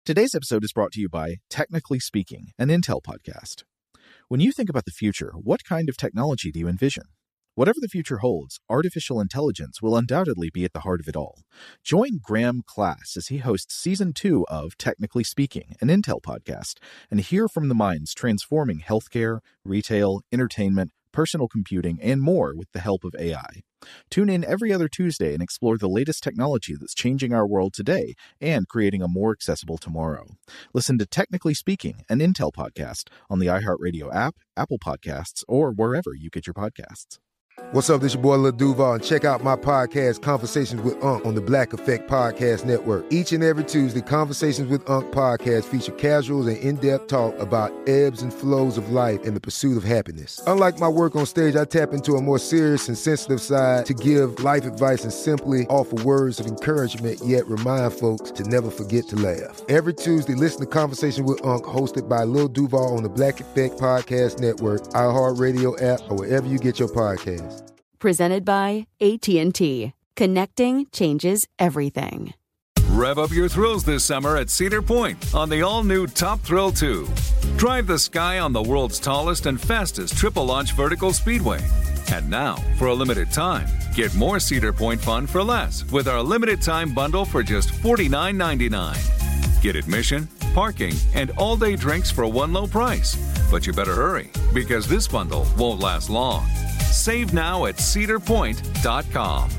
Today's episode is brought to you by Technically Speaking, an Intel podcast. When you think about the future, what kind of technology do you envision? Whatever the future holds, artificial intelligence will undoubtedly be at the heart of it all. Join Graham Class as he hosts Season 2 of Technically Speaking, an Intel podcast, and hear from the minds transforming healthcare, retail, entertainment, personal computing, and more with the help of AI. Tune in every other Tuesday and explore the latest technology that's changing our world today and creating a more accessible tomorrow. Listen to Technically Speaking, an Intel podcast on the iHeartRadio app, Apple Podcasts, or wherever you get your podcasts. What's up, this your boy Lil Duval, and check out my podcast, Conversations with Unc, on the Black Effect Podcast Network. Each and every Tuesday, Conversations with Unc podcast feature casuals and in-depth talk about ebbs and flows of life and the pursuit of happiness. Unlike my work on stage, I tap into a more serious and sensitive side to give life advice and simply offer words of encouragement, yet remind folks to never forget to laugh. Every Tuesday, listen to Conversations with Unc, hosted by Lil Duval on the Black Effect Podcast Network, iHeartRadio app, or wherever you get your podcasts. Presented by AT&T. Connecting changes everything. Rev up your thrills this summer at Cedar Point on the all-new Top Thrill 2. Drive the sky on the world's tallest and fastest triple-launch vertical speedway. And now, for a limited time, get more Cedar Point fun for less with our limited-time bundle for just $49.99. Get admission, parking, and all-day drinks for one low price. But you better hurry, because this bundle won't last long. Save now at cedarpoint.com.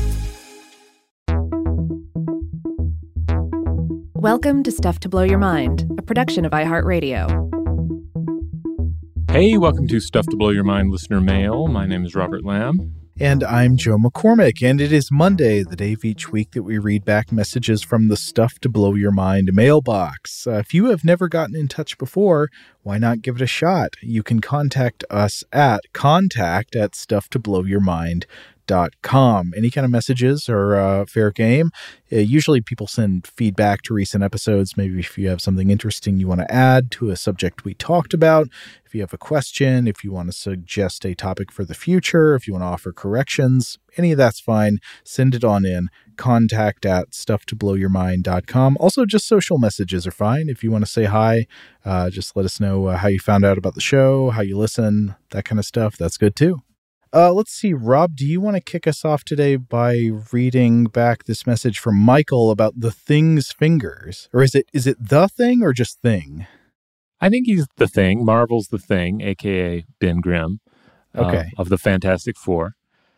Welcome to Stuff to Blow Your Mind, a production of iHeartRadio. Hey, welcome to Stuff to Blow Your Mind listener mail. My name is Robert Lamb. And I'm Joe McCormick, and it is Monday, the day of each week that we read back messages from the Stuff to Blow Your Mind mailbox. If you have never gotten in touch before, why not give it a shot? You can contact us at contact@stufftoblowyourmind.com. Any kind of messages are fair game. Usually people send feedback to recent episodes. Maybe if you have something interesting you want to add to a subject we talked about, if you have a question, if you want to suggest a topic for the future, if you want to offer corrections, any of that's fine. Send it on in. Contact@stufftoblowyourmind.com. Also, just social messages are fine. If you want to say hi, just let us know how you found out about the show, how you listen, that kind of stuff. That's good too. Let's see, Rob, do you want to kick us off today by reading back this message from Michael about the Thing's fingers? Or is it the Thing or just Thing? I think he's the Thing. Marvel's the Thing, a.k.a. Ben Grimm of the Fantastic Four.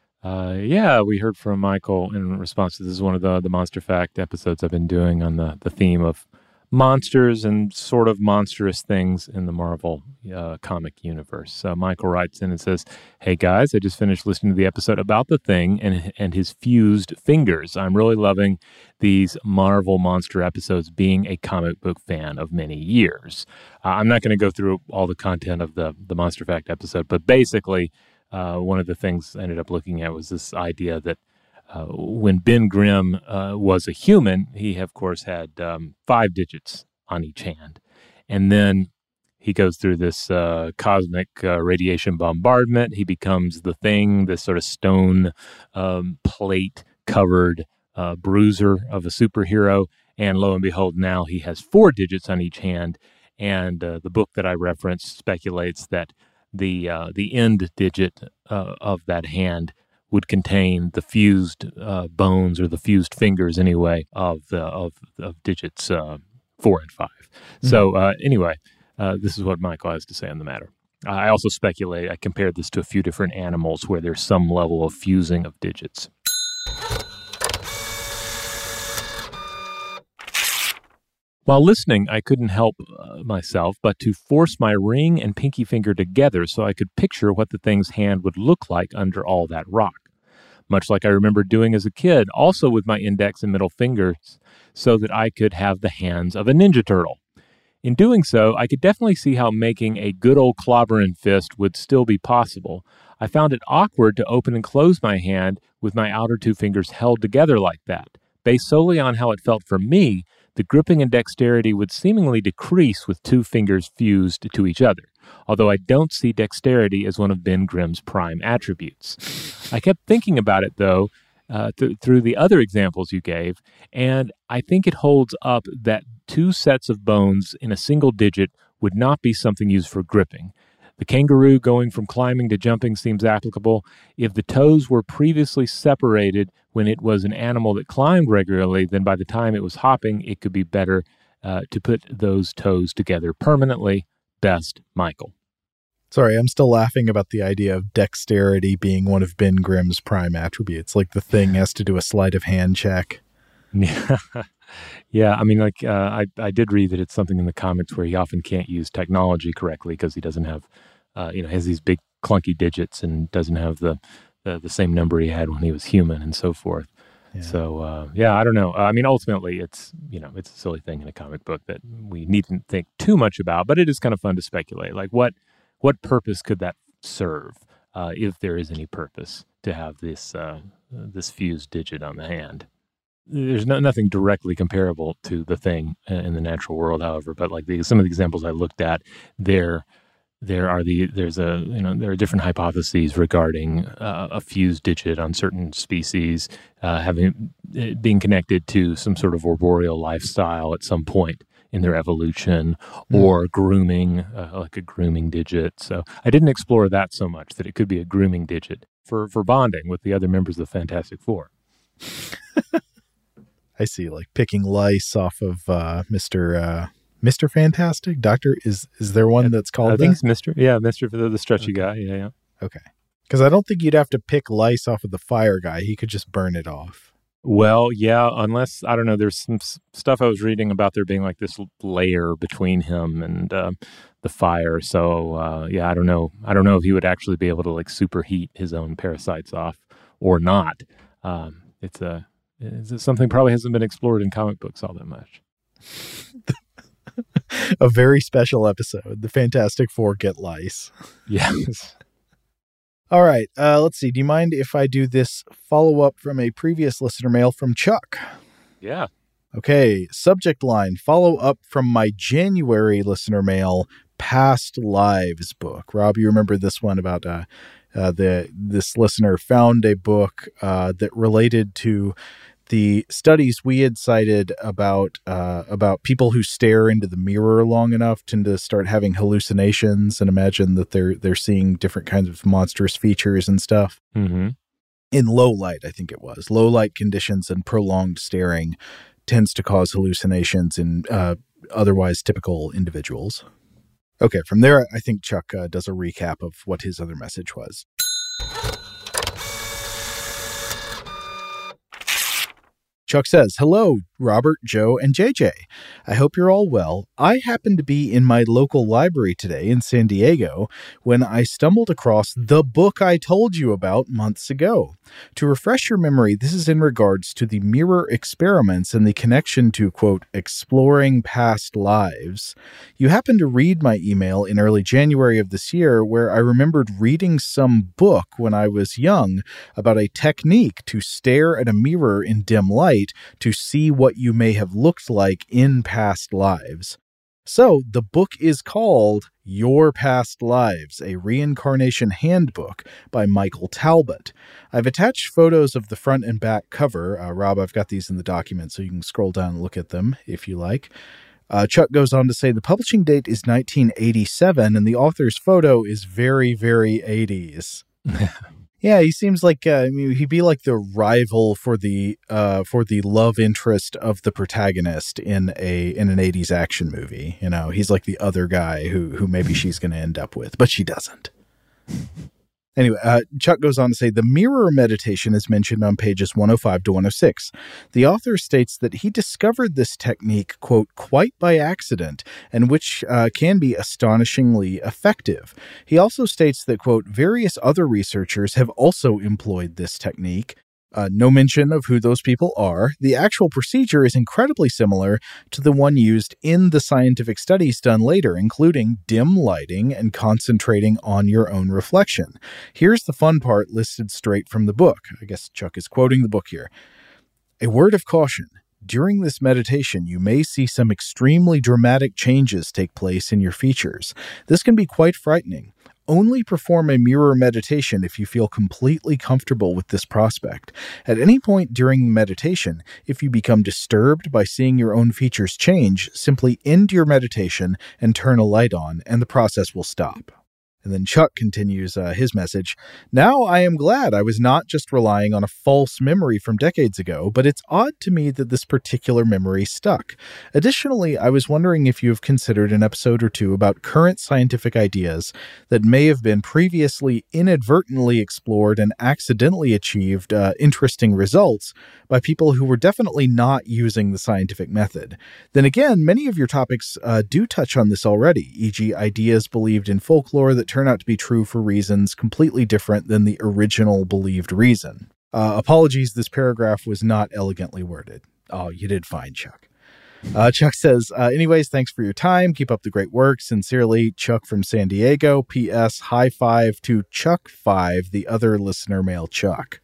We heard from Michael in response to this is one of the Monster Fact episodes I've been doing on the theme of monsters and sort of monstrous things in the Marvel comic universe. So Michael writes in and says, "Hey guys, I just finished listening to the episode about the Thing and his fused fingers. I'm really loving these Marvel monster episodes, being a comic book fan of many years." I'm not going to go through all the content of the Monster Fact episode, but basically one of the things I ended up looking at was this idea that when Ben Grimm was a human, he, of course, had 5 digits on each hand. And then he goes through this cosmic radiation bombardment. He becomes the Thing, this sort of stone plate-covered bruiser of a superhero. And lo and behold, now he has 4 digits on each hand. And the book that I referenced speculates that the end digit of that hand would contain the fused bones, or the fused fingers anyway, of digits 4 and 5. Mm-hmm. So anyway, this is what Michael has to say on the matter. I also speculate, I compared this to a few different animals where there's some level of fusing of digits. While listening, I couldn't help myself but to force my ring and pinky finger together so I could picture what the Thing's hand would look like under all that rock. Much like I remember doing as a kid, also with my index and middle fingers, so that I could have the hands of a Ninja Turtle. In doing so, I could definitely see how making a good old clobberin' fist would still be possible. I found it awkward to open and close my hand with my outer 2 fingers held together like that. Based solely on how it felt for me, the gripping and dexterity would seemingly decrease with 2 fingers fused to each other, although I don't see dexterity as one of Ben Grimm's prime attributes. I kept thinking about it, though, through the other examples you gave, and I think it holds up that two sets of bones in a single digit would not be something used for gripping. The kangaroo going from climbing to jumping seems applicable. If the toes were previously separated when it was an animal that climbed regularly, then by the time it was hopping, it could be better to put those toes together permanently. Best, Michael. Sorry, I'm still laughing about the idea of dexterity being one of Ben Grimm's prime attributes. Like the thing has to do a sleight of hand check. Yeah, I mean, like I did read that it's something in the comics where he often can't use technology correctly because he doesn't have, has these big clunky digits and doesn't have the same number he had when he was human and so forth. Yeah. So, I don't know. I mean, ultimately, it's a silly thing in a comic book that we needn't think too much about, but it is kind of fun to speculate. Like, what purpose could that serve, if there is any purpose to have this fused digit on the hand? There's nothing directly comparable to the thing in the natural world, however. But like some of the examples I looked at, there are different hypotheses regarding a fused digit on certain species being connected to some sort of arboreal lifestyle at some point in their evolution, or grooming, like a grooming digit. So I didn't explore that so much, that it could be a grooming digit for bonding with the other members of the Fantastic Four. I see, like picking lice off of Mr. Fantastic. Doctor, is there one that's called? I think it's Mr. Yeah, Mr. for the stretchy guy. Yeah. Okay, because I don't think you'd have to pick lice off of the fire guy. He could just burn it off. Well, yeah, unless, I don't know, there's some stuff I was reading about there being like this layer between him and the fire. So, I don't know. I don't know if he would actually be able to like superheat his own parasites off or not. It's something probably hasn't been explored in comic books all that much. A very special episode. The Fantastic Four get lice. Yes. All right. Let's see. Do you mind if I do this follow-up from a previous listener mail from Chuck? Yeah. Okay. Subject line, follow-up from my January listener mail, Past Lives book. Rob, you remember this one about this listener found a book that related to the studies we had cited about people who stare into the mirror long enough tend to start having hallucinations and imagine that they're seeing different kinds of monstrous features and stuff. Mm-hmm. In low light, I think it was. Low light conditions and prolonged staring tends to cause hallucinations in otherwise typical individuals. Okay, from there, I think Chuck does a recap of what his other message was. Chuck says, hello, Robert, Joe, and JJ. I hope you're all well. I happened to be in my local library today in San Diego when I stumbled across the book I told you about months ago. To refresh your memory, this is in regards to the mirror experiments and the connection to, quote, exploring past lives. You happened to read my email in early January of this year where I remembered reading some book when I was young about a technique to stare at a mirror in dim light to see what you may have looked like in past lives. So the book is called Your Past Lives, a Reincarnation Handbook by Michael Talbot. I've attached photos of the front and back cover. Rob, I've got these in the document, so you can scroll down and look at them if you like. Chuck goes on to say the publishing date is 1987, and the author's photo is very, very 80s. Yeah, he seems like he'd be like the rival for the love interest of the protagonist in an 80s action movie. You know, he's like the other guy who maybe she's going to end up with, but she doesn't. Anyway, Chuck goes on to say the mirror meditation is mentioned on pages 105 to 106. The author states that he discovered this technique, quote, quite by accident, and which can be astonishingly effective. He also states that, quote, various other researchers have also employed this technique. No mention of who those people are. The actual procedure is incredibly similar to the one used in the scientific studies done later, including dim lighting and concentrating on your own reflection. Here's the fun part listed straight from the book. I guess Chuck is quoting the book here. A word of caution. During this meditation, you may see some extremely dramatic changes take place in your features. This can be quite frightening. Only perform a mirror meditation if you feel completely comfortable with this prospect. At any point during meditation, if you become disturbed by seeing your own features change, simply end your meditation and turn a light on, and the process will stop. And then Chuck continues his message. Now I am glad I was not just relying on a false memory from decades ago, but it's odd to me that this particular memory stuck. Additionally, I was wondering if you have considered an episode or two about current scientific ideas that may have been previously inadvertently explored and accidentally achieved interesting results by people who were definitely not using the scientific method. Then again, many of your topics do touch on this already, e.g. ideas believed in folklore that turn out to be true for reasons completely different than the original believed reason. Apologies, this paragraph was not elegantly worded. Oh, you did fine, Chuck. Chuck says, anyways, thanks for your time. Keep up the great work. Sincerely, Chuck from San Diego. P.S. High five to Chuck5, the other listener male Chuck.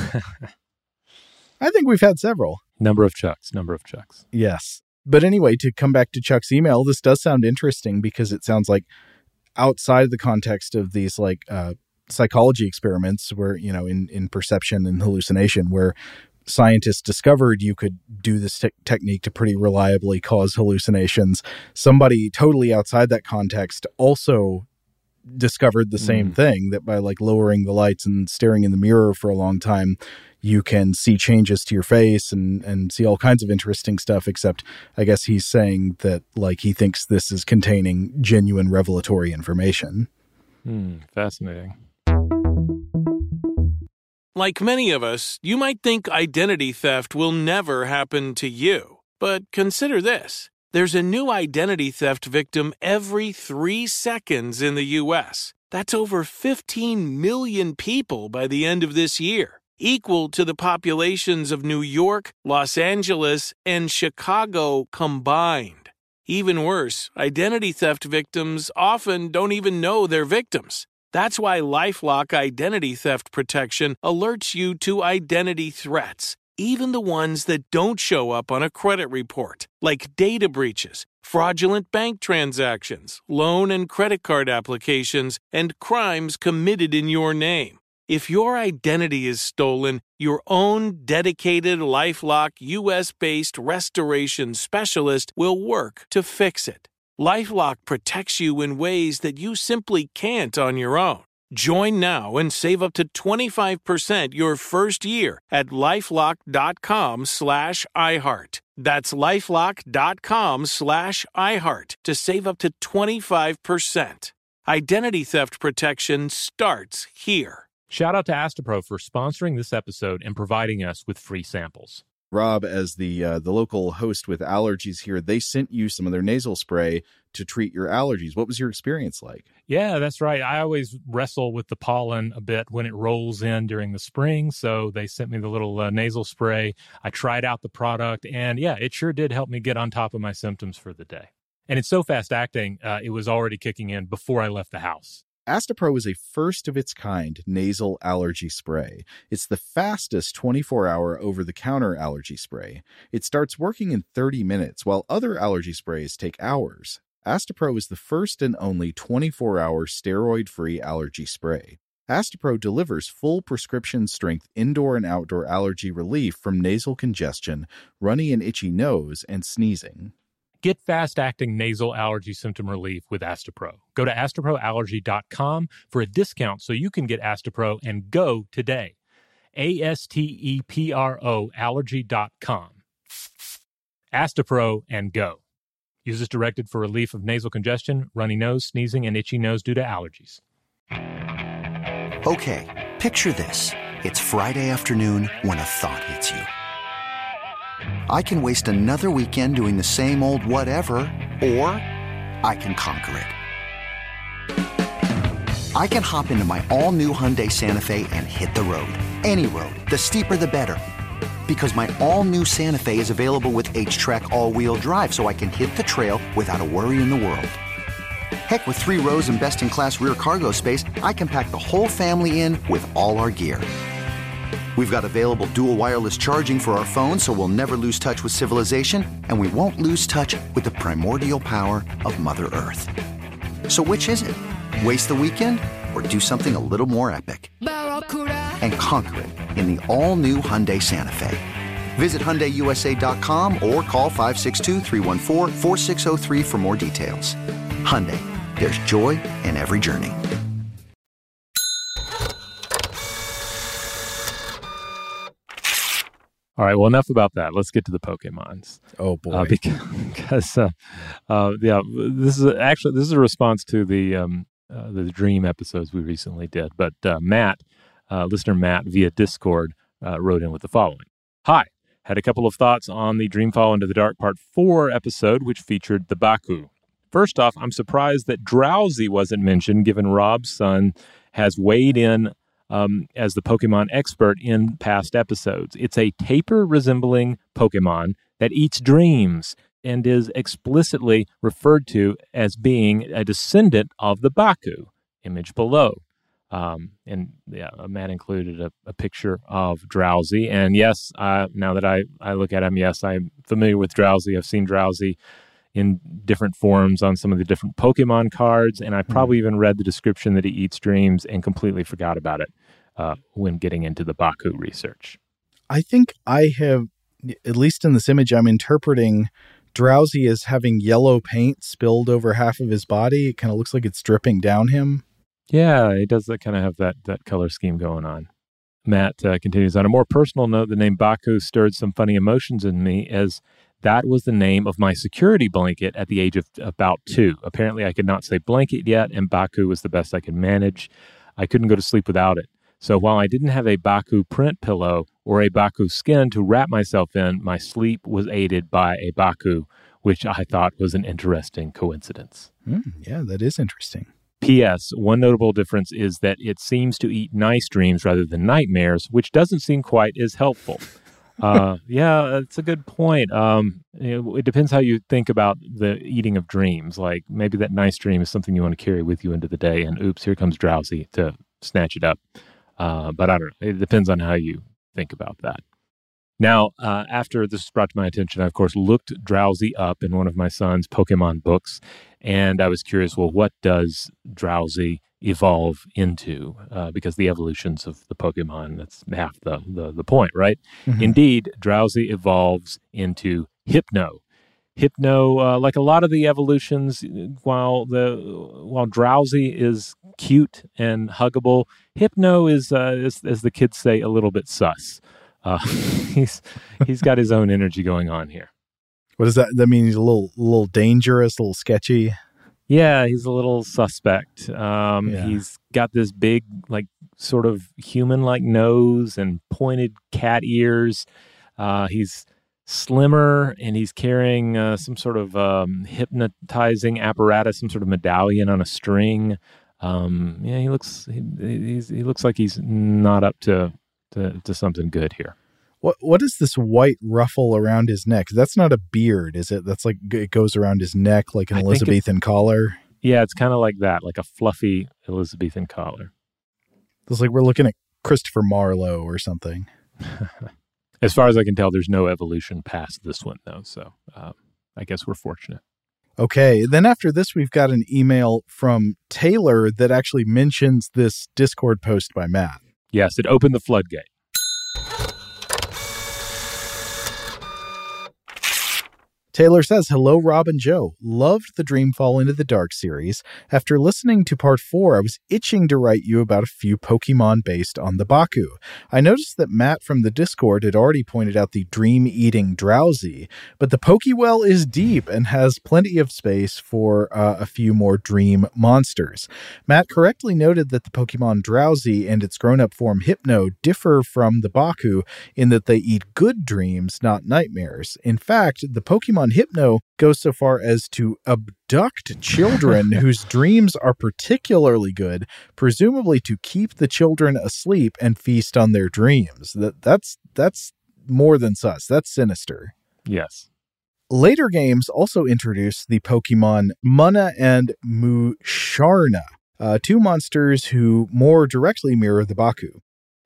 I think we've had several. Number of Chucks. Yes. But anyway, to come back to Chuck's email, this does sound interesting because it sounds like outside the context of these psychology experiments where, in perception and hallucination, where scientists discovered you could do this technique to pretty reliably cause hallucinations, somebody totally outside that context also discovered the same thing, that by lowering the lights and staring in the mirror for a long time, you can see changes to your face and see all kinds of interesting stuff, except I guess he's saying that he thinks this is containing genuine revelatory information. Fascinating. Like many of us, you might think identity theft will never happen to you. But consider this. There's a new identity theft victim every 3 seconds in the U.S. That's over 15 million people by the end of this year, equal to the populations of New York, Los Angeles, and Chicago combined. Even worse, identity theft victims often don't even know they're victims. That's why LifeLock Identity Theft Protection alerts you to identity threats, even the ones that don't show up on a credit report, like data breaches, fraudulent bank transactions, loan and credit card applications, and crimes committed in your name. If your identity is stolen, your own dedicated LifeLock U.S.-based restoration specialist will work to fix it. LifeLock protects you in ways that you simply can't on your own. Join now and save up to 25% your first year at LifeLock.com/iHeart. That's LifeLock.com/iHeart to save up to 25%. Identity theft protection starts here. Shout out to Astepro for sponsoring this episode and providing us with free samples. Rob, as the local host with allergies here, they sent you some of their nasal spray to treat your allergies. What was your experience like? Yeah, that's right. I always wrestle with the pollen a bit when it rolls in during the spring, so they sent me the little nasal spray. I tried out the product, and yeah, it sure did help me get on top of my symptoms for the day. And it's so fast-acting, it was already kicking in before I left the house. Astepro is a first-of-its-kind nasal allergy spray. It's the fastest 24-hour over-the-counter allergy spray. It starts working in 30 minutes, while other allergy sprays take hours. Astepro is the first and only 24-hour steroid-free allergy spray. Astepro delivers full prescription-strength indoor and outdoor allergy relief from nasal congestion, runny and itchy nose, and sneezing. Get fast-acting nasal allergy symptom relief with Astepro. Go to asteproallergy.com for a discount so you can get Astepro and go today. ASTEPRO allergy.com. Astepro and go. Use as directed for relief of nasal congestion, runny nose, sneezing, and itchy nose due to allergies. Okay, picture this. It's Friday afternoon when a thought hits you. I can waste another weekend doing the same old whatever, or I can conquer it. I can hop into my all-new Hyundai Santa Fe and hit the road. Any road. The steeper, the better. Because my all-new Santa Fe is available with H-Track all-wheel drive, so I can hit the trail without a worry in the world. Heck, with 3 rows and best-in-class rear cargo space, I can pack the whole family in with all our gear. We've got available dual wireless charging for our phones, so we'll never lose touch with civilization, and we won't lose touch with the primordial power of Mother Earth. So which is it? Waste the weekend or do something a little more epic and conquer it in the all-new Hyundai Santa Fe. Visit HyundaiUSA.com or call 562-314-4603 for more details. Hyundai, there's joy in every journey. All right, well, enough about that. Let's get to the Pokemons. Oh boy, because this is a response to the Dream episodes we recently did. But listener Matt via Discord wrote in with the following: Hi, had a couple of thoughts on the Dreamfall Into the Dark Part 4 episode, which featured the Baku. First off, I'm surprised that Drowsy wasn't mentioned, given Rob's son has weighed in as the Pokemon expert in past episodes. It's a tapir-resembling Pokemon that eats dreams and is explicitly referred to as being a descendant of the Baku, image below. Matt included a picture of Drowsy. And yes, now that I look at him, yes, I'm familiar with Drowsy. I've seen Drowsy in different forms on some of the different Pokemon cards, and I probably even read the description that he eats dreams and completely forgot about it when getting into the Baku research. I think I have, at least in this image, I'm interpreting Drowsy as having yellow paint spilled over half of his body. It kind of looks like it's dripping down him. Yeah, it does kind of have that color scheme going on. Matt continues, on a more personal note, the name Baku stirred some funny emotions in me, as that was the name of my security blanket at the age of about 2. Apparently, I could not say blanket yet, and Baku was the best I could manage. I couldn't go to sleep without it. So while I didn't have a Baku print pillow or a Baku skin to wrap myself in, my sleep was aided by a Baku, which I thought was an interesting coincidence. Yeah, that is interesting. P.S. One notable difference is that it seems to eat nice dreams rather than nightmares, which doesn't seem quite as helpful. Yeah, that's a good point. It depends how you think about the eating of dreams. Like maybe that nice dream is something you want to carry with you into the day, and oops, here comes Drowsy to snatch it up. But I don't know. It depends on how you think about that. Now, after this was brought to my attention, I, of course, looked Drowsy up in one of my son's Pokemon books, and I was curious, well, what does Drowsy evolve into? Because the evolutions of the Pokemon, that's half the point, right? Mm-hmm. Indeed, Drowsy evolves into Hypno. Hypno, like a lot of the evolutions, while Drowsy is cute and huggable, Hypno is, as the kids say, a little bit sus. He's got his own energy going on here. What does that mean? He's a little dangerous, a little sketchy. Yeah, he's a little suspect. He's got this big, like, sort of human-like nose and pointed cat ears. He's slimmer, and he's carrying some sort of hypnotizing apparatus, some sort of medallion on a string. He looks like he's not up to something good here. What is this white ruffle around his neck? That's not a beard, is it? That's like it goes around his neck like an Elizabethan collar. Yeah, it's kind of like that, like a fluffy Elizabethan collar. It's like we're looking at Christopher Marlowe or something. As far as I can tell, there's no evolution past this one, though. So I guess we're fortunate. Okay. Then after this, we've got an email from Taylor that actually mentions this Discord post by Matt. Yes, it opened the floodgate. Taylor says, hello, Rob and Joe. Loved the Dreamfall Into the Dark series. After listening to part 4, I was itching to write you about a few Pokemon based on the Baku. I noticed that Matt from the Discord had already pointed out the dream-eating Drowsy, but the Pokewell is deep and has plenty of space for a few more dream monsters. Matt correctly noted that the Pokemon Drowsy and its grown-up form Hypno differ from the Baku in that they eat good dreams, not nightmares. In fact, the Pokemon Hypno goes so far as to abduct children whose dreams are particularly good, presumably to keep the children asleep and feast on their dreams. That's more than sus. That's sinister. Yes. Later games also introduced the Pokemon Munna and Musharna, two monsters who more directly mirror the Baku.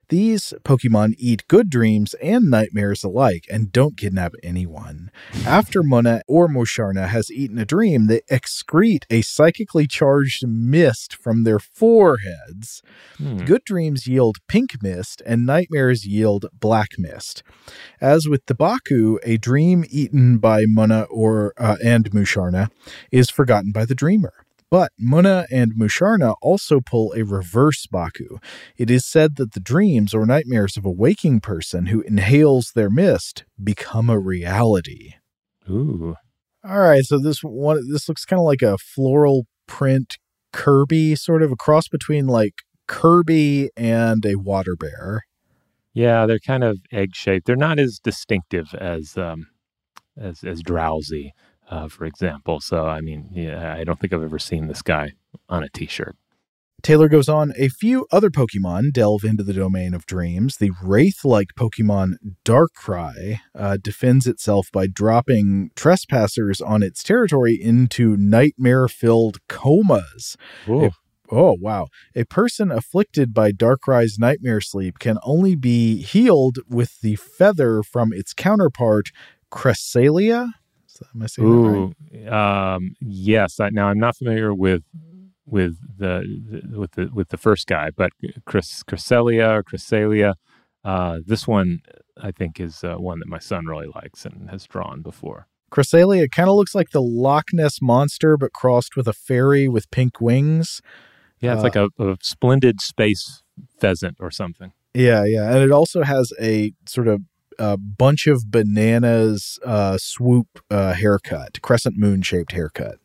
These Pokemon eat good dreams and nightmares alike and don't kidnap anyone. After Munna or Musharna has eaten a dream, they excrete a psychically charged mist from their foreheads. Good dreams yield pink mist and nightmares yield black mist. As with the Baku, a dream eaten by Munna and Musharna is forgotten by the dreamer. But Munna and Musharna also pull a reverse Baku. It is said that the dreams or nightmares of a waking person who inhales their mist become a reality. Ooh. All right, so this looks kind of like a floral print Kirby, sort of a cross between like Kirby and a water bear. Yeah, they're kind of egg-shaped. They're not as distinctive as Drowsy. For example. So, I mean, yeah, I don't think I've ever seen this guy on a t-shirt. Taylor goes on, a few other Pokemon delve into the domain of dreams. The Wraith-like Pokemon Darkrai defends itself by dropping trespassers on its territory into nightmare-filled comas. Oh, wow. A person afflicted by Darkrai's nightmare sleep can only be healed with the feather from its counterpart, Cresselia. Am I saying that right? Yes. Now I'm not familiar with the first guy, but Cresselia or Cresselia. This one I think is one that my son really likes and has drawn before. Cresselia kind of looks like the Loch Ness monster, but crossed with a fairy with pink wings. Yeah, it's like a splendid space pheasant or something. Yeah, and it also has a sort of bunch of bananas swoop haircut, crescent moon shaped haircut.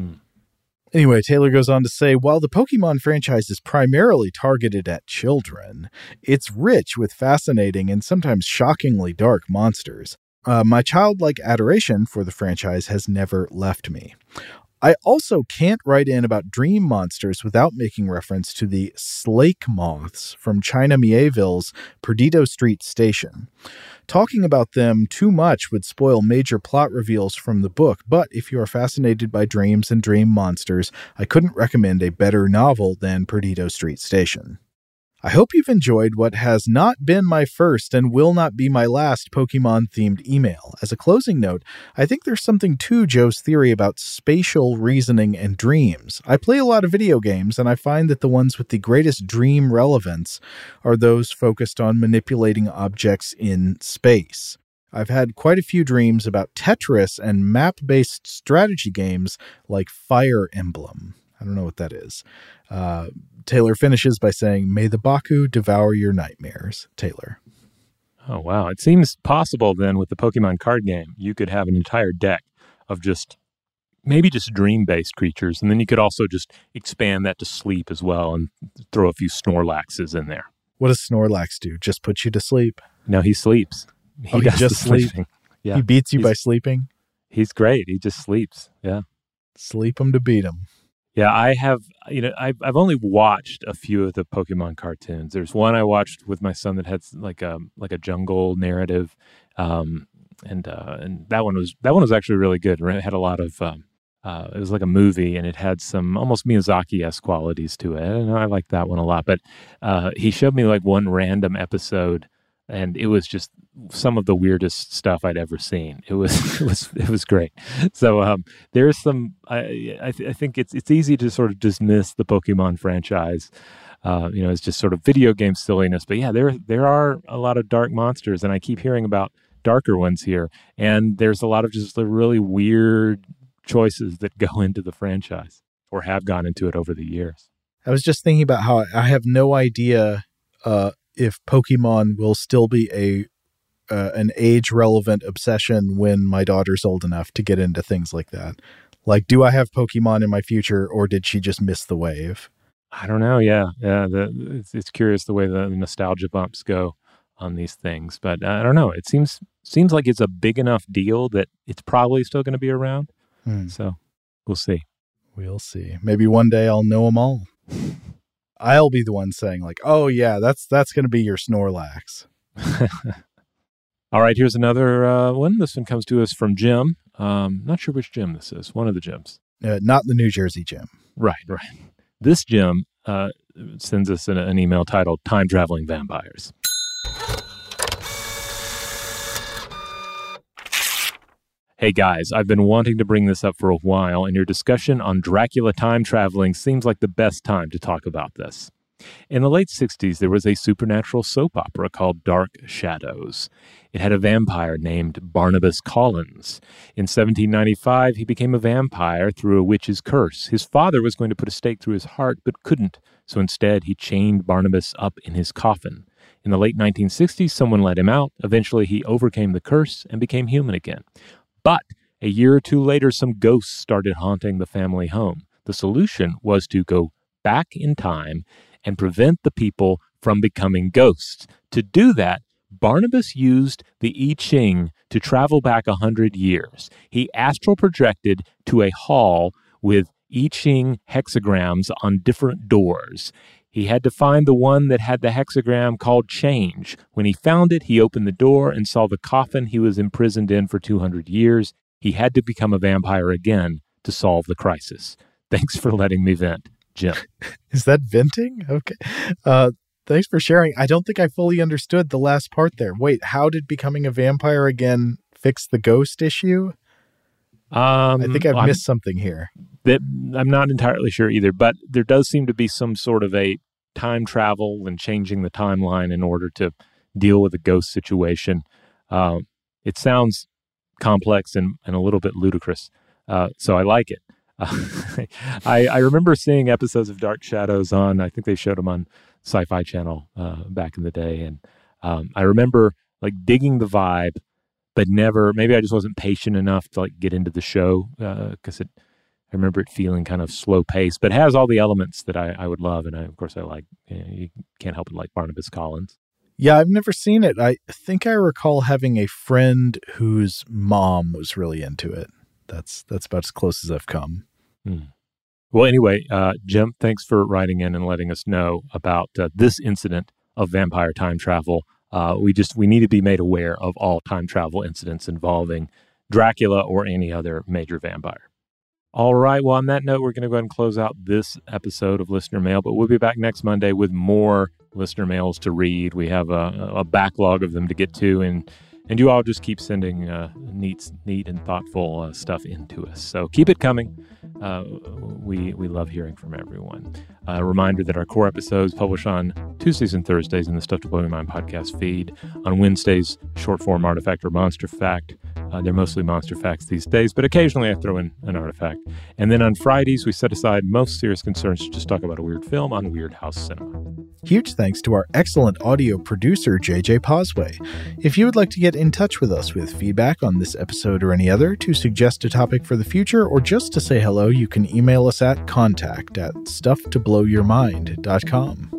Anyway, Taylor goes on to say, while the Pokemon franchise is primarily targeted at children, it's rich with fascinating and sometimes shockingly dark monsters. My childlike adoration for the franchise has never left me. I also can't write in about dream monsters without making reference to the Slake Moths from China Mieville's Perdido Street Station. Talking about them too much would spoil major plot reveals from the book, but if you are fascinated by dreams and dream monsters, I couldn't recommend a better novel than Perdido Street Station. I hope you've enjoyed what has not been my first and will not be my last Pokemon-themed email. As a closing note, I think there's something to Joe's theory about spatial reasoning and dreams. I play a lot of video games, and I find that the ones with the greatest dream relevance are those focused on manipulating objects in space. I've had quite a few dreams about Tetris and map-based strategy games like Fire Emblem. I don't know what that is. Taylor finishes by saying, may the Baku devour your nightmares, Taylor. Oh, wow. It seems possible then with the Pokemon card game, you could have an entire deck of maybe just dream-based creatures. And then you could also just expand that to sleep as well and throw a few Snorlaxes in there. What does Snorlax do? Just put you to sleep? No, he sleeps. He just sleeps. Yeah. He beats you by sleeping? He's great. He just sleeps. Yeah. Sleep him to beat him. Yeah, I have, I've only watched a few of the Pokemon cartoons. There's one I watched with my son that had like a jungle narrative. And that one was actually really good. It had a lot of, it was like a movie and it had some almost Miyazaki-esque qualities to it. And I liked that one a lot, but, he showed me like one random episode and it was just some of the weirdest stuff I'd ever seen. It was great. So there's some. I think it's easy to sort of dismiss the Pokemon franchise. It's just sort of video game silliness. But yeah, there are a lot of dark monsters, and I keep hearing about darker ones here. And there's a lot of just the really weird choices that go into the franchise or have gone into it over the years. I was just thinking about how I have no idea if Pokemon will still be an age-relevant obsession when my daughter's old enough to get into things like that. Like, do I have Pokemon in my future, or did she just miss the wave? I don't know. Yeah. It's curious the way the nostalgia bumps go on these things, but I don't know. It seems like it's a big enough deal that it's probably still going to be around. So we'll see. We'll see. Maybe one day I'll know them all. I'll be the one saying like, oh yeah, that's going to be your Snorlax. All right, here's another one. This one comes to us from Jim. Not sure which Jim this is. One of the Jims. Not the New Jersey Jim. Right. This Jim sends us an email titled Time Traveling Vampires. Hey guys, I've been wanting to bring this up for a while, and your discussion on Dracula time traveling seems like the best time to talk about this. In the late 60s, there was a supernatural soap opera called Dark Shadows. It had a vampire named Barnabas Collins. In 1795, he became a vampire through a witch's curse. His father was going to put a stake through his heart, but couldn't, so instead he chained Barnabas up in his coffin. In the late 1960s, someone let him out. Eventually, he overcame the curse and became human again. But a year or two later, some ghosts started haunting the family home. The solution was to go back in time and prevent the people from becoming ghosts. To do that, Barnabas used the I Ching to travel back 100 years. He astral projected to a hall with I Ching hexagrams on different doors. He had to find the one that had the hexagram called change. When he found it, he opened the door and saw the coffin he was imprisoned in for 200 years. He had to become a vampire again to solve the crisis. Thanks for letting me vent, Jim. Is that venting? Okay. Thanks for sharing. I don't think I fully understood the last part there. Wait, how did becoming a vampire again fix the ghost issue? I think I've missed something here. I'm not entirely sure either, but there does seem to be some sort of a time travel and changing the timeline in order to deal with the ghost situation. It sounds complex and a little bit ludicrous, so I like it. I remember seeing episodes of Dark Shadows on, I think they showed them on Sci-Fi Channel back in the day, and I remember like digging the vibe, but maybe I just wasn't patient enough to like get into the show because I remember it feeling kind of slow paced, but it has all the elements that I would love. And of course I like, you can't help but like Barnabas Collins. Yeah, I've never seen it. I think I recall having a friend whose mom was really into it. That's about as close as I've come. Well, anyway, Jim, thanks for writing in and letting us know about this incident of vampire time travel. We need to be made aware of all time travel incidents involving Dracula or any other major vampire. All right. Well, on that note, we're going to go ahead and close out this episode of Listener Mail, but we'll be back next Monday with more listener mails to read. We have a backlog of them to get to, and you all just keep sending neat and thoughtful stuff into us. So keep it coming. We love hearing from everyone. A reminder that our core episodes publish on Tuesdays and Thursdays in the Stuff to Blow Your Mind podcast feed. On Wednesdays, short form artifact or monster fact. They're mostly monster facts these days, but occasionally I throw in an artifact. And then on Fridays, we set aside most serious concerns to just talk about a weird film on Weird House Cinema. Huge thanks to our excellent audio producer, JJ Posway. If you would like to get in touch with us with feedback on this episode or any other, to suggest a topic for the future, or just to say hello, you can email us at contact@stufftoblowyourmind.com.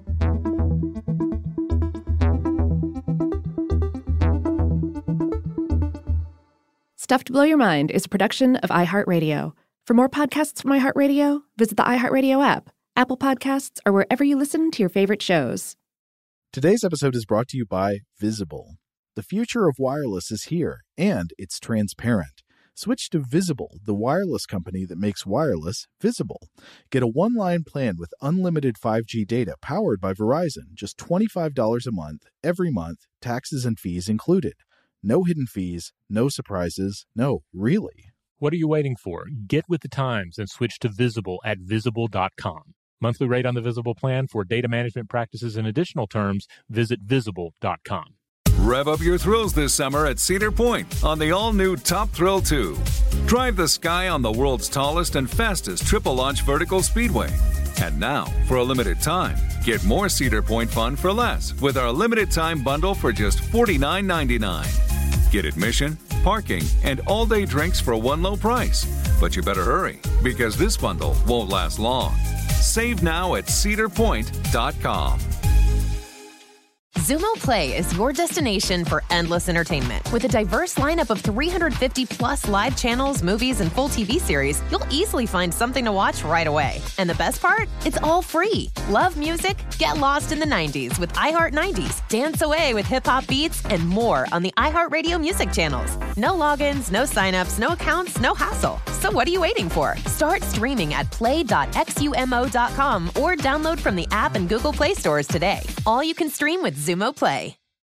Stuff to Blow Your Mind is a production of iHeartRadio. For more podcasts from iHeartRadio, visit the iHeartRadio app, Apple Podcasts, or wherever you listen to your favorite shows. Today's episode is brought to you by Visible. The future of wireless is here, and it's transparent. Switch to Visible, the wireless company that makes wireless visible. Get a one-line plan with unlimited 5G data powered by Verizon, just $25 a month, every month, taxes and fees included. No hidden fees, no surprises, no, really. What are you waiting for? Get with the times and switch to Visible at Visible.com. Monthly rate on the Visible plan for data management practices and additional terms, visit Visible.com. Rev up your thrills this summer at Cedar Point on the all-new Top Thrill 2. Drive the sky on the world's tallest and fastest triple-launch vertical speedway. And now, for a limited time, get more Cedar Point fun for less with our limited-time bundle for just $49.99. Get admission, parking, and all-day drinks for one low price. But you better hurry, because this bundle won't last long. Save now at cedarpoint.com. Xumo Play is your destination for endless entertainment. With a diverse lineup of 350-plus live channels, movies, and full TV series, you'll easily find something to watch right away. And the best part? It's all free. Love music? Get lost in the 90s with iHeart 90s. Dance away with hip-hop beats and more on the iHeartRadio music channels. No logins, no signups, no accounts, no hassle. So what are you waiting for? Start streaming at play.xumo.com or download from the app and Google Play stores today. All you can stream with Xumo Play.